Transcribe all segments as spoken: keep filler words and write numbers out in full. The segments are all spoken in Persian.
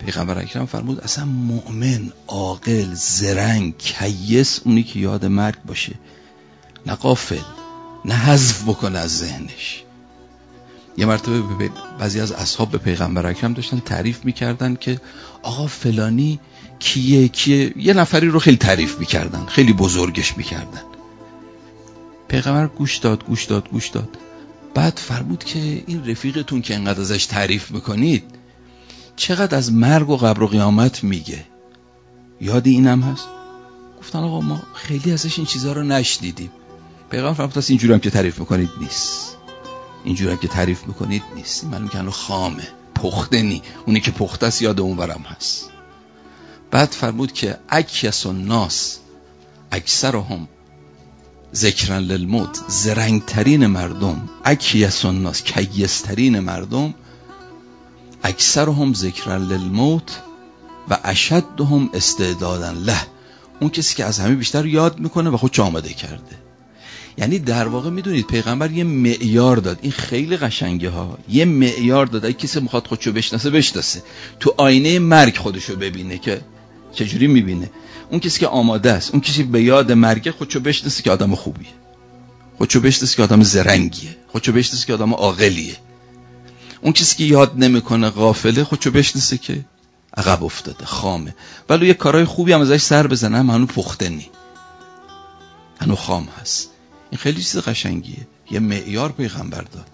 پیغمبر اکرم فرمود اصلا مؤمن، عاقل، زرنگ، کیس اونی که یاد مرگ باشه، نه غافل، نه حذف بکنه از ذهنش. یه مرتبه بعضی از اصحاب به پیغمبر اکرم داشتن تعریف میکردن که آقا فلانی کیه کیه، یه نفری رو خیلی تعریف میکردن، خیلی بزرگش میکردن. پیغمبر گوش داد گوش داد گوش داد بعد فرمود که این رفیقتون که انقدر ازش تعریف میکنید چقدر از مرگ و قبر و قیامت میگه؟ یادی اینم هست؟ گفتن آقا ما خیلی ازش این چیزها رو نشنیدیم. پیغمبر فرمود پس اینجوری هم که تعریف میکنید نیست، اینجوری هم که تعریف میکنید نیست، معلوم که هنوز خامه، پخته نی. اونی که پخته است یاد اون ورم هست. بعد فرمود که اکیس الناس اکثرهم ذکرا للموت، زرنگترین مردم، اکیس الناس کیسترین مردم، اکثرهم ذکرا للموت و اشدهم استعدادا له، اون کسی که از همه بیشتر یاد میکنه و خودش آماده کرده. یعنی در واقع میدونید پیغمبر یه معیار داد، این خیلی قشنگه ها، یه معیار داد. اگه کسی میخواد خودشو بشناسه بشناسه، تو آینه مرگ خودشو ببینه که چجوری میبینه. اون کسی که آماده است، اون کسی به یاد مرگ خودشو بشناسه که آدم خوبیه، خودشو بشناسه که آدم زرنگیه، خودشو بشناسه که آدم عاقلیه. اون کسی که یاد نمیکنه غافله، خودشو بشناسه که عقب افتاده، خامه. ولی یه کارهای خوبی هم ازش سر بزنه هم هنوز پخته نی، هنوز خام هست. این خیلی چیز قشنگیه، یه معیار پیغمبر داد.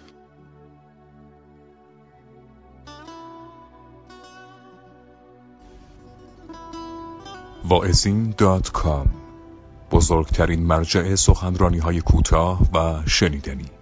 واعظین دات کام، بزرگترین مرجع سخنرانی‌های کوتاه و شنیدنی.